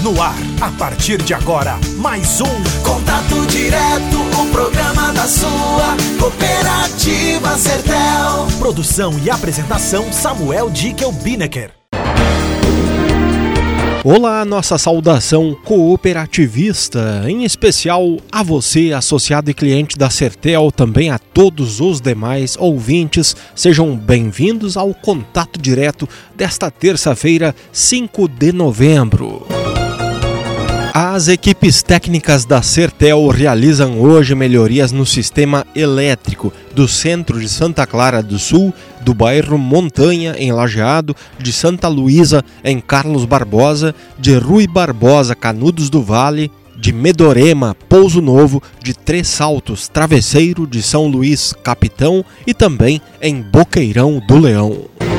No ar, a partir de agora, mais um Contato Direto, o programa da sua cooperativa Sertel. Produção e apresentação, Samuel Dickel-Binecker. Olá, nossa saudação cooperativista, em especial a você, associado e cliente da Sertel, também a todos os demais ouvintes. Sejam bem-vindos ao Contato Direto desta terça-feira, 5 de novembro. As equipes técnicas da Sertel realizam hoje melhorias no sistema elétrico do centro de Santa Clara do Sul, do bairro Montanha, em Lajeado, de Santa Luísa, em Carlos Barbosa, de Rui Barbosa, Canudos do Vale, de Medorema, Pouso Novo, de Três Saltos, Travesseiro, de São Luís, Capitão e também em Boqueirão do Leão.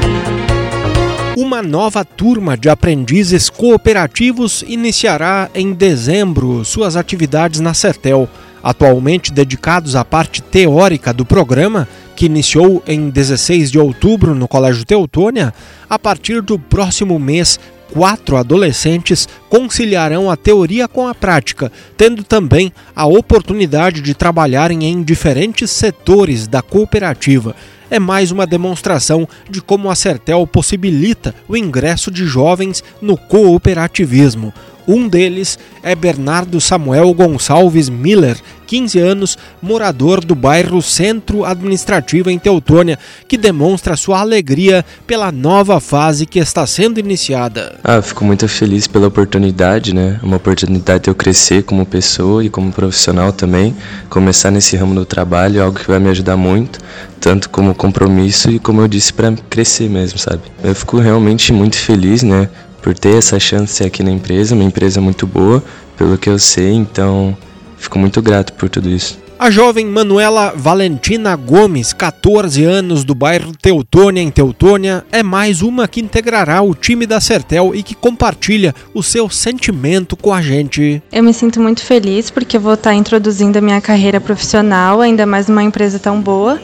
Uma nova turma de aprendizes cooperativos iniciará em dezembro suas atividades na Sertel, atualmente dedicados à parte teórica do programa, que iniciou em 16 de outubro no Colégio Teutônia. A partir do próximo mês, 4 adolescentes conciliarão a teoria com a prática, tendo também a oportunidade de trabalharem em diferentes setores da cooperativa. É mais uma demonstração de como a Sertel possibilita o ingresso de jovens no cooperativismo. Um deles é Bernardo Samuel Gonçalves Miller, 15 anos, morador do bairro Centro Administrativo em Teutônia, que demonstra sua alegria pela nova fase que está sendo iniciada. Fico muito feliz pela oportunidade, né? Uma oportunidade de eu crescer como pessoa e como profissional também. Começar nesse ramo do trabalho é algo que vai me ajudar muito, tanto como compromisso e, como eu disse, para crescer mesmo, sabe? Eu fico realmente muito feliz, né? Por ter essa chance aqui na empresa, uma empresa muito boa, pelo que eu sei, então fico muito grato por tudo isso. A jovem Manuela Valentina Gomes, 14 anos, do bairro Teutônia, em Teutônia, é mais uma que integrará o time da Sertel e que compartilha o seu sentimento com a gente. Eu me sinto muito feliz porque eu vou estar introduzindo a minha carreira profissional, ainda mais numa empresa tão boa,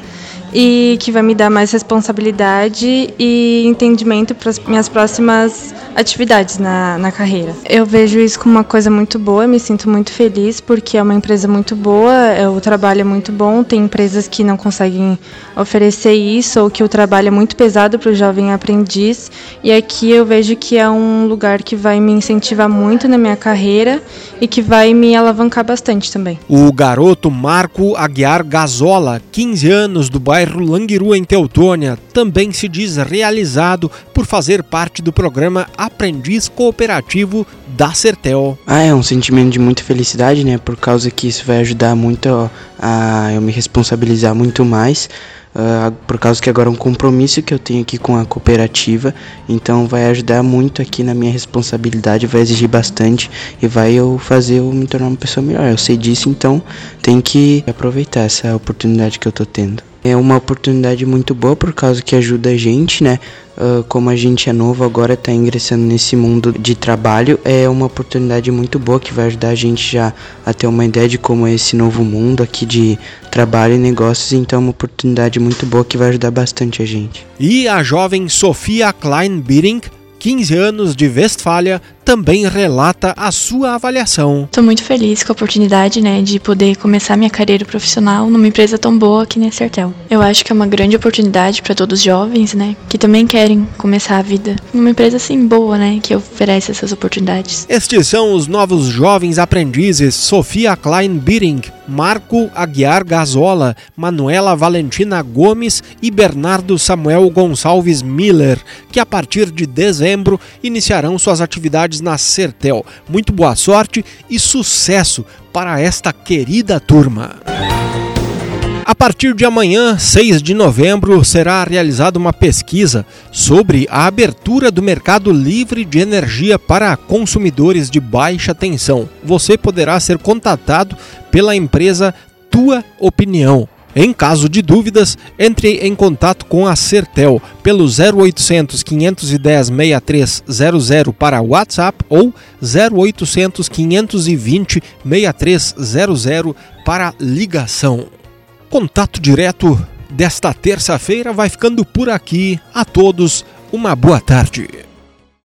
e que vai me dar mais responsabilidade e entendimento para as minhas próximas atividades na carreira. Eu vejo isso como uma coisa muito boa, me sinto muito feliz porque é uma empresa muito boa, o trabalho é muito bom, tem empresas que não conseguem oferecer isso ou que o trabalho é muito pesado para o jovem aprendiz, e aqui eu vejo que é um lugar que vai me incentivar muito na minha carreira e que vai me alavancar bastante também. O garoto Marco Aguiar Gazola, 15 anos, do bairro Languiru, em Teutônia, também se diz realizado por fazer parte do programa Aprendiz Cooperativo da Sertel. É um sentimento de muita felicidade, né? Por causa que isso vai ajudar muito a eu me responsabilizar muito mais. Por causa que agora é um compromisso que eu tenho aqui com a cooperativa, então vai ajudar muito aqui na minha responsabilidade, vai exigir bastante e vai fazer eu me tornar uma pessoa melhor. Eu sei disso, então tem que aproveitar essa oportunidade que eu tô tendo. É uma oportunidade muito boa por causa que ajuda a gente, né? Como a gente é novo agora, tá ingressando nesse mundo de trabalho, é uma oportunidade muito boa que vai ajudar a gente já a ter uma ideia de como é esse novo mundo aqui de trabalho e negócios, então é uma oportunidade muito boa que vai ajudar bastante a gente. E a jovem Sofia Klein-Biring, 15 anos, de Westfália, também relata a sua avaliação. Estou muito feliz com a oportunidade, de poder começar minha carreira profissional numa empresa tão boa que nem a Sertel. Eu acho que é uma grande oportunidade para todos os jovens, que também querem começar a vida numa empresa assim boa, que oferece essas oportunidades. Estes são os novos jovens aprendizes Sofia Klein-Biring, Marco Aguiar Gazola, Manuela Valentina Gomes e Bernardo Samuel Gonçalves Miller, que a partir de dezembro iniciarão suas atividades na Sertel. Muito boa sorte e sucesso para esta querida turma. A partir de amanhã, 6 de novembro, será realizada uma pesquisa sobre a abertura do mercado livre de energia para consumidores de baixa tensão. Você poderá ser contatado pela empresa Tua Opinião. Em caso de dúvidas, entre em contato com a Sertel pelo 0800 510 6300 para WhatsApp ou 0800 520 6300 para ligação. Contato Direto desta terça-feira vai ficando por aqui. A todos, uma boa tarde.